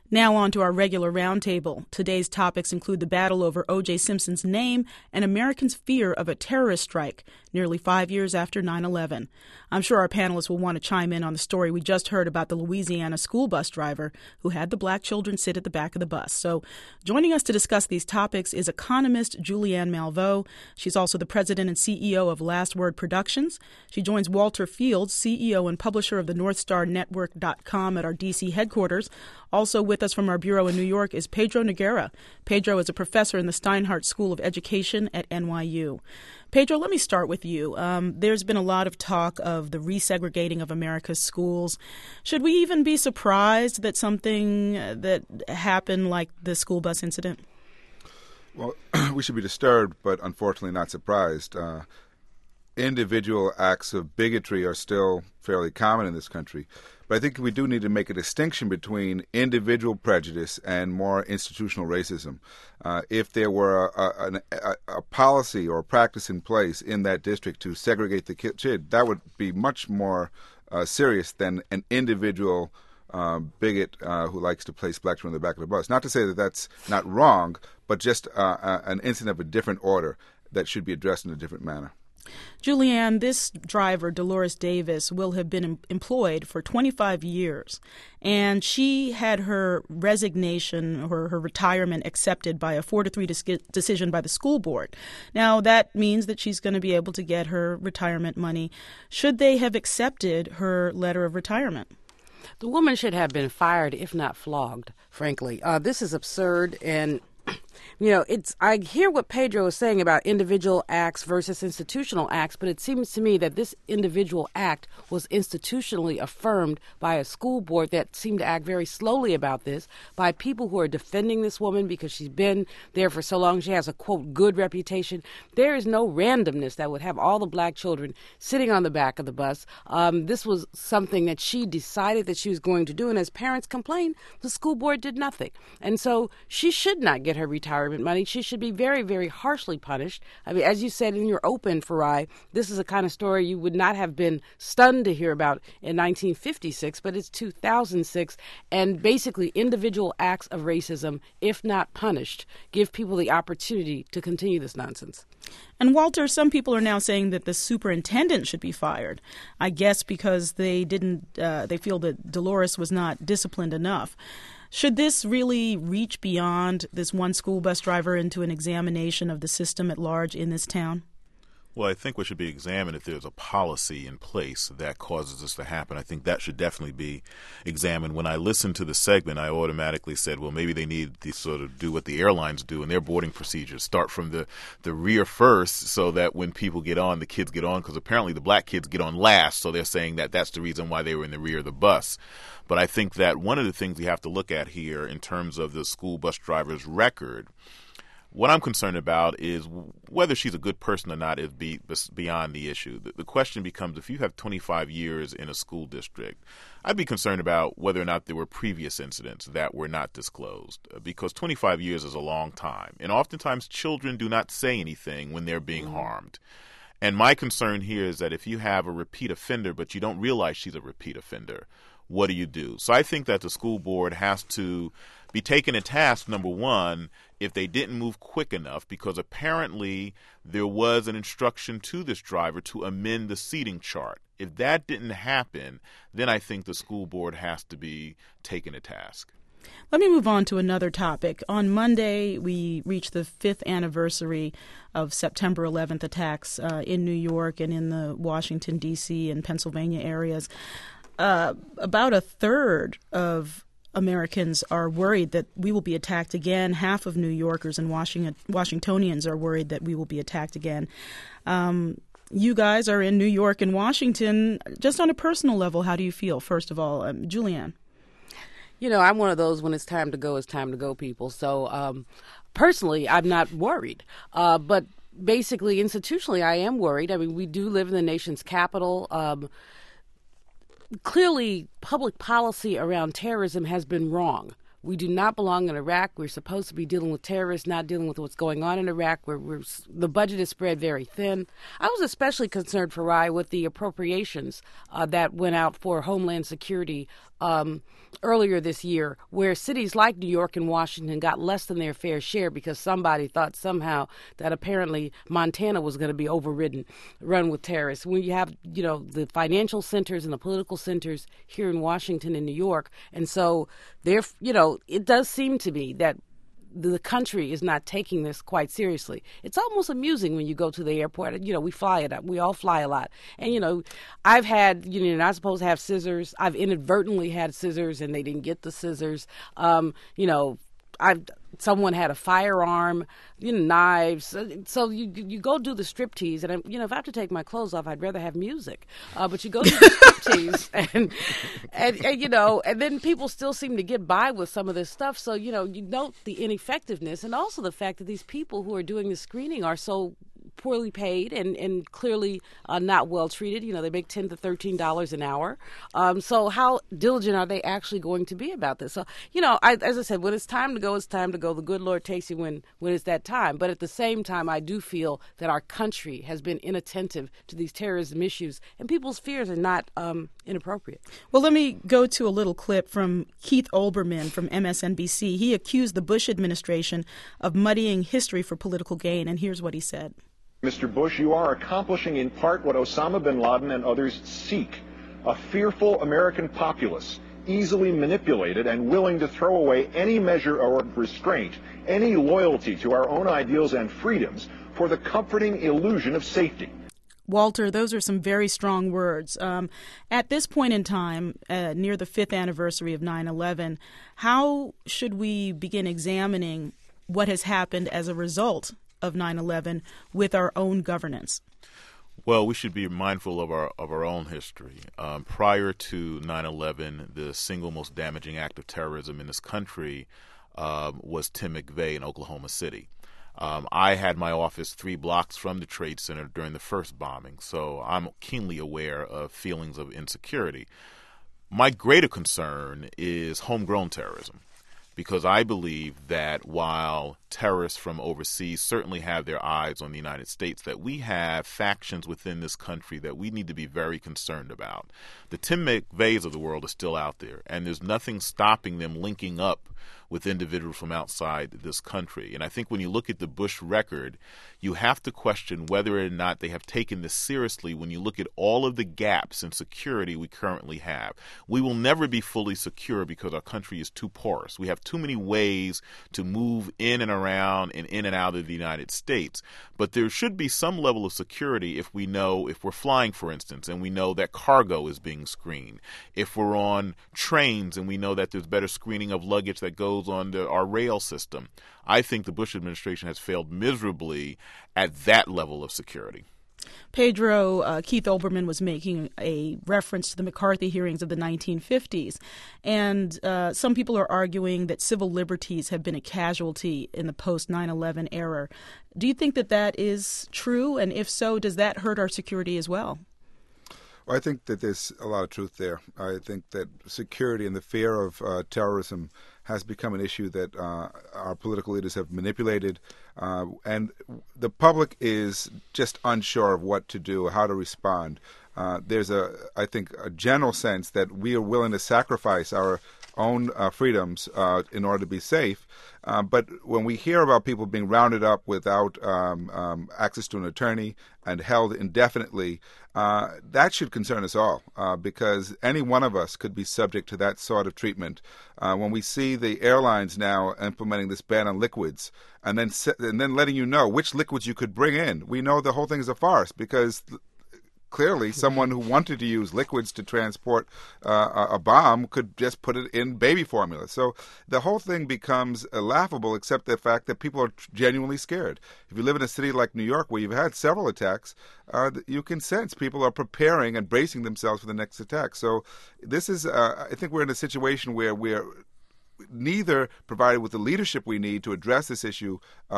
Now on to our regular roundtable. Today's topics include the battle over O.J. Simpson's name and Americans' fear of a terrorist strike nearly 5 years after 9/11. I'm sure our panelists will want to chime in on the story we just heard about the Louisiana school bus driver who had the black children sit at the back of the bus. So joining us to discuss these topics is economist Julianne Malveaux. She's also the president and CEO of Last Word Productions. She joins Walter Fields, CEO and publisher of the NorthstarNetwork.com at our D.C. headquarters. Also with us from our bureau in New York is Pedro Noguera. Pedro is a professor in the Steinhardt School of Education at NYU. Pedro, let me start with you. There's been a lot of talk of the resegregating of America's schools. Should we even be surprised that something that happened like the school bus incident? Well, we should be disturbed, but unfortunately not surprised. Individual acts of bigotry are still fairly common in this country. But I think we do need to make a distinction between individual prejudice and more institutional racism. If there were a policy or a practice in place in that district to segregate the kid, that would be much more serious than an individual bigot who likes to place black children on the back of the bus. Not to say that that's not wrong, but just an incident of a different order that should be addressed in a different manner. Julianne, this driver, Dolores Davis, will have been employed for 25 years, and she had her resignation or her retirement accepted by a 4-3 decision by the school board. Now, that means that she's going to be able to get her retirement money. Should they have accepted her letter of retirement? The woman should have been fired, if not flogged, frankly. This is absurd, and I hear what Pedro is saying about individual acts versus institutional acts, but it seems to me that this individual act was institutionally affirmed by a school board that seemed to act very slowly about this, by people who are defending this woman because she's been there for so long. She has a, quote, good reputation. There is no randomness that would have all the black children sitting on the back of the bus. This was something that she decided that she was going to do, and as parents complained, the school board did nothing. And so she should not get her retirement money. She should be very, very harshly punished. I mean, as you said in your open, Farai, this is a kind of story you would not have been stunned to hear about in 1956, but it's 2006, and basically individual acts of racism, if not punished, give people the opportunity to continue this nonsense. And Walter, some people are now saying that the superintendent should be fired, I guess because they feel that Dolores was not disciplined enough. Should this really reach beyond this one school bus driver into an examination of the system at large in this town? Well, I think what should be examined if there's a policy in place that causes this to happen. I think that should definitely be examined. When I listened to the segment, I automatically said, well, maybe they need to sort of do what the airlines do in their boarding procedures, start from the rear first so that when people get on, the kids get on, because apparently the black kids get on last, so they're saying that that's the reason why they were in the rear of the bus. But I think that one of the things we have to look at here in terms of the school bus driver's record, what I'm concerned about is whether she's a good person or not is beyond the issue. The question becomes, if you have 25 years in a school district, I'd be concerned about whether or not there were previous incidents that were not disclosed, because 25 years is a long time. And oftentimes children do not say anything when they're being harmed. And my concern here is that if you have a repeat offender, but you don't realize she's a repeat offender, what do you do? So I think that the school board has to be taken to task, number one, if they didn't move quick enough, because apparently there was an instruction to this driver to amend the seating chart. If that didn't happen, then I think the school board has to be taken to task. Let me move on to another topic. On Monday, we reached the 5th anniversary of September 11th attacks in New York and in the Washington, D.C. and Pennsylvania areas. About a third of Americans are worried that we will be attacked again. Half of New Yorkers and Washingtonians are worried that we will be attacked again. You guys are in New York and Washington. Just on a personal level, how do you feel, first of all? Julianne? I'm one of those when it's time to go people. So personally, I'm not worried. But basically, institutionally, I am worried. I mean, we do live in the nation's capital. Clearly, public policy around terrorism has been wrong. We do not belong in Iraq. We're supposed to be dealing with terrorists, not dealing with what's going on in Iraq. The budget is spread very thin. I was especially concerned, Farai, with the appropriations that went out for Homeland Security earlier this year, where cities like New York and Washington got less than their fair share because somebody thought somehow that apparently Montana was going to be run with terrorists. When you have, the financial centers and the political centers here in Washington and New York, and so it does seem to me that the country is not taking this quite seriously. It's almost amusing when you go to the airport. We fly it up. We all fly a lot. And, I've had, you're not supposed to have scissors. I've inadvertently had scissors and they didn't get the scissors. Someone had a firearm, knives. So you go do the striptease, and if I have to take my clothes off, I'd rather have music. But you go do the striptease, and then people still seem to get by with some of this stuff. So you note the ineffectiveness, and also the fact that these people who are doing the screening are so poorly paid and clearly not well treated. They make $10 to $13 an hour. So how diligent are they actually going to be about this? So, as I said, when it's time to go, it's time to go. The good Lord takes you when it's that time. But at the same time, I do feel that our country has been inattentive to these terrorism issues, and people's fears are not inappropriate. Well, let me go to a little clip from Keith Olbermann from MSNBC. He accused the Bush administration of muddying history for political gain, and here's what he said. Mr. Bush, you are accomplishing in part what Osama bin Laden and others seek, a fearful American populace, easily manipulated and willing to throw away any measure of restraint, any loyalty to our own ideals and freedoms for the comforting illusion of safety. Walter, those are some very strong words. At this point in time, near the 5th anniversary of 9/11, how should we begin examining what has happened as a result of 9/11 with our own governance? Well, we should be mindful of our own history. Prior to 9/11, the single most damaging act of terrorism in this country was Tim McVeigh in Oklahoma City. I had my office 3 blocks from the Trade Center during the first bombing, so I'm keenly aware of feelings of insecurity. My greater concern is homegrown terrorism, because I believe that while terrorists from overseas certainly have their eyes on the United States, that we have factions within this country that we need to be very concerned about. The Tim McVeighs of the world are still out there, and there's nothing stopping them linking up with individuals from outside this country. And I think when you look at the Bush record, you have to question whether or not they have taken this seriously when you look at all of the gaps in security we currently have. We will never be fully secure because our country is too porous. We have too many ways to move in and around and in and out of the United States. But there should be some level of security if we're flying, for instance, and we know that cargo is being screened. If we're on trains and we know that there's better screening of luggage that goes on our rail system. I think the Bush administration has failed miserably at that level of security. Pedro, Keith Olbermann was making a reference to the McCarthy hearings of the 1950s, and some people are arguing that civil liberties have been a casualty in the post-9/11 era. Do you think that is true? And if so, does that hurt our security as well? Well, I think that there's a lot of truth there. I think that security and the fear of terrorism has become an issue that our political leaders have manipulated, and the public is just unsure of what to do, how to respond. There's I think, a general sense that we are willing to sacrifice our own freedoms in order to be safe. But when we hear about people being rounded up without access to an attorney and held indefinitely, that should concern us all, because any one of us could be subject to that sort of treatment. When we see the airlines now implementing this ban on liquids and then letting you know which liquids you could bring in, we know the whole thing is a farce, because clearly someone who wanted to use liquids to transport a bomb could just put it in baby formula. So the whole thing becomes laughable, except the fact that people are genuinely scared. If you live in a city like New York, where you've had several attacks, you can sense people are preparing and bracing themselves for the next attack. So this is, I think we're in a situation where neither provided with the leadership we need to address this issue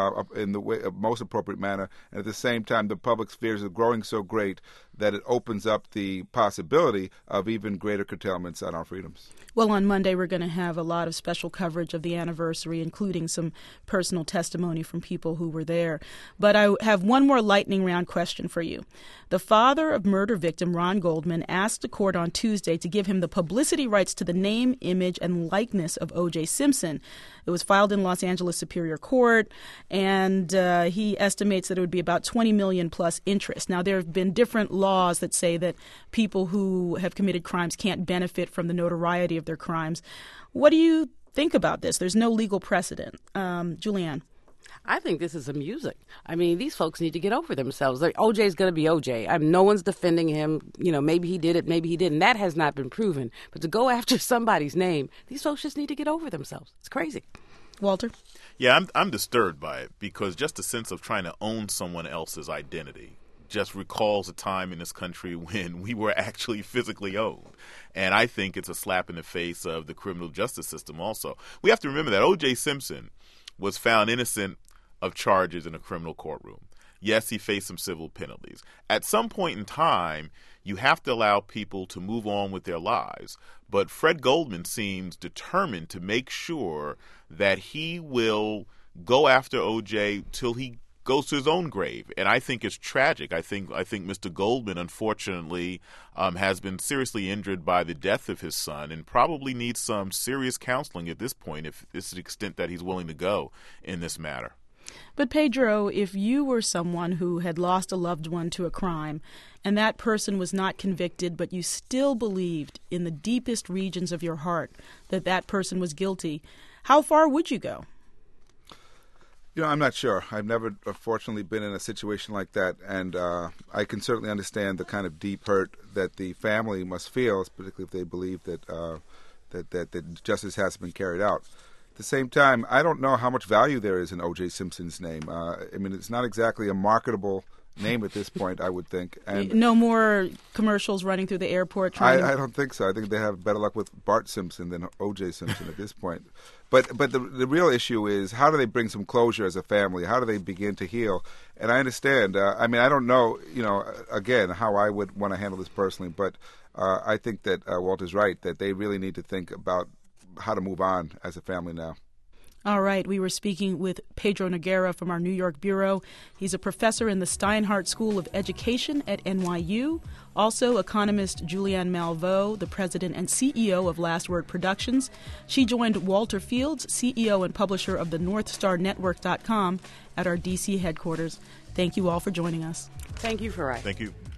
in the most appropriate manner, and at the same time, the public's fears are growing so great that it opens up the possibility of even greater curtailments on our freedoms. Well, on Monday, we're going to have a lot of special coverage of the anniversary, including some personal testimony from people who were there. But I have one more lightning round question for you. The father of murder victim Ron Goldman asked the court on Tuesday to give him the publicity rights to the name, image, and likeness of O.J. Simpson. It was filed in Los Angeles Superior Court, and he estimates that it would be about $20 million plus interest. Now, there have been different laws that say that people who have committed crimes can't benefit from the notoriety of their crimes. What do you think about this? There's no legal precedent. Julianne? I think this is amusing. I mean, these folks need to get over themselves. OJ's going to be OJ. No one's defending him. Maybe he did it, maybe he didn't. That has not been proven. But to go after somebody's name, these folks just need to get over themselves. It's crazy. Walter? Yeah, I'm disturbed by it because just the sense of trying to own someone else's identity just recalls a time in this country when we were actually physically owned. And I think it's a slap in the face of the criminal justice system also. We have to remember that O.J. Simpson was found innocent of charges in a criminal courtroom. Yes, he faced some civil penalties. At some point in time, you have to allow people to move on with their lives. But Fred Goldman seems determined to make sure that he will go after O.J. till he goes to his own grave. And I think it's tragic. I think Mr. Goldman, unfortunately, has been seriously injured by the death of his son and probably needs some serious counseling at this point, if this is the extent that he's willing to go in this matter. But Pedro, if you were someone who had lost a loved one to a crime and that person was not convicted, but you still believed in the deepest regions of your heart that that person was guilty, how far would you go? I'm not sure. I've never, fortunately, been in a situation like that, and I can certainly understand the kind of deep hurt that the family must feel, particularly if they believe that that justice has been carried out. At the same time, I don't know how much value there is in O.J. Simpson's name. It's not exactly a marketable name at this point, I would think. And no more commercials running through the airport. I don't think so. I think they have better luck with Bart Simpson than O.J. Simpson at this point. But the real issue is, how do they bring some closure as a family? How do they begin to heal? And I understand. I don't know, again, how I would want to handle this personally. But I think that Walter's right, that they really need to think about how to move on as a family now. All right. We were speaking with Pedro Noguera from our New York bureau. He's a professor in the Steinhardt School of Education at NYU. Also, economist Julianne Malveaux, the president and CEO of Last Word Productions. She joined Walter Fields, CEO and publisher of the NorthStarNetwork.com, at our D.C. headquarters. Thank you all for joining us. Thank you, Farai. Thank you.